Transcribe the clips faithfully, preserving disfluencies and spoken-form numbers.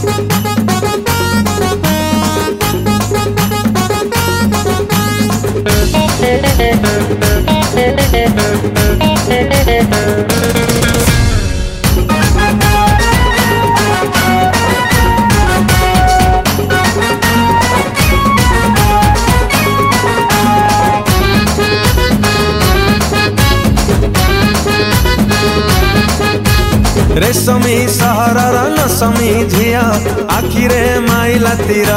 रेशमी सहरर नसमी झिया आखिरे माइला तीरा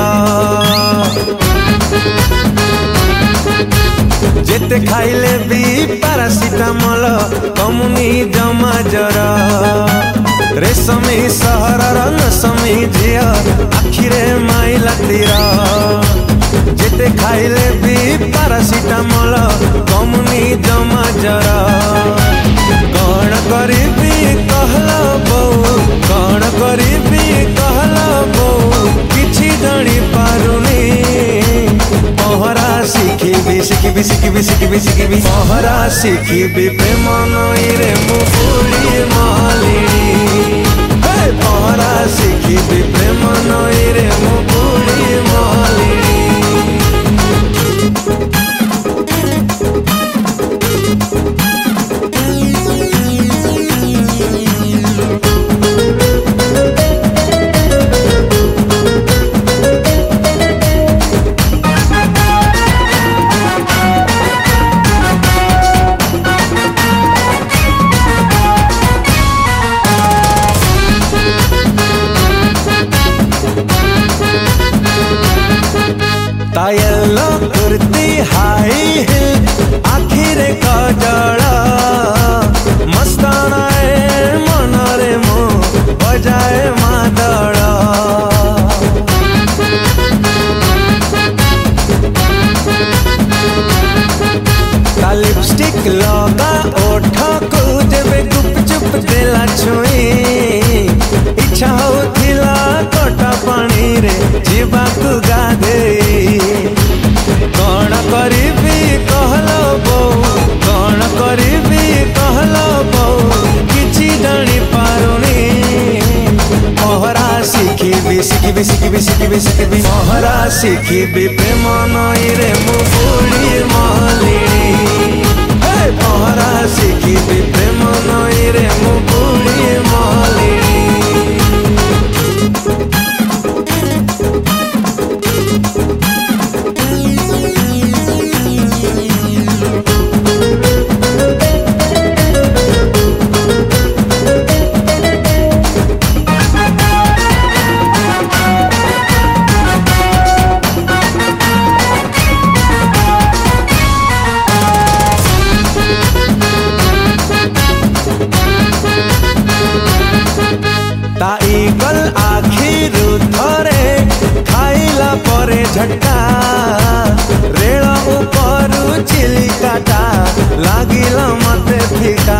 जेते खाइले भी पारासिटामल कमुनी जमा जर। रेशमी सहरर नसमी झिया आखिरे माइला तीरा जेते खाइले भी पारासिटामल कमुनी जमा जर। कौन करीबी कहला बो कौन करीबी कहला बो किछि जानी पारुनी। पहरा शिखिबी शिखिबी शिखिबी शिखिबी शिखिबी पहरा शिखिबी प्रेम नईरे मु बुढ़ी मालिनी। पहरा शिखिबी प्रेम नईरे मु बुढ़ी मालिनी। येलो कुर्ती हाई हिल आखिरे कजड़ा मस्ताना मनरे मो बजाए मादड़ा। ता लिपस्टिक लगा ओठ को जेबे गुपचुप देला छुई इच्छा होथिला कटा पानी रे जीवाकू गाधेई। कौन करीबी कहला बो कौन करीबी कहला बो किछि जानी पारुनी। पहरा शिखिबी शिखिबी शिखिबी शिखिबी शिखिबी पहरा शिखिबी प्रेम नईरे मु बुढ़ी मालिनी। पहरा शिखिबी प्रेम नईरे मु बुढ़ी मालिनी। ताईगल आखिर थरे खाइला परे झटका रेल ऊपर चिलिकाटा लागिला मते फिका।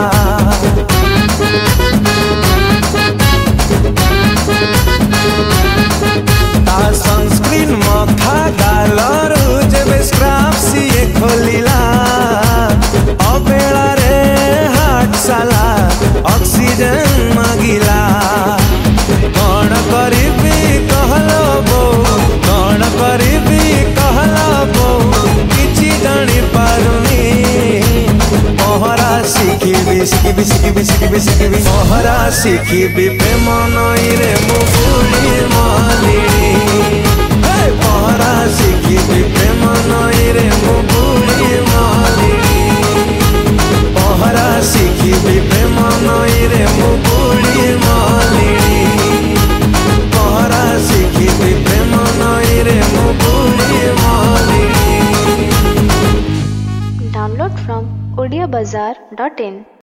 ता सनस्क्रीन मखा गालर जेबे स्क्रैप सिए खोलिला अबेला रे हाट साला ऑक्सीजन मागिला। कौन करीबी कहला बो कौन करीबी कहला बो किछि जानी पारुनी। पहरा शिखिबी शिखिबी शिखिबी शिखिबी शिखिबी पहरा शिखिबी प्रेम नईरे मु बुढ़ी मालिनी। पहरा शिखिबी प्रेम नईरे मु बुढ़ी मालिनी। पहरा शिखिबी प्रेम नईरे मु बुढ़ी मालिनी। पहरा शिखिबी प्रेम नईरे मु बुढ़ी Malini. Download from odia bazaar dot in।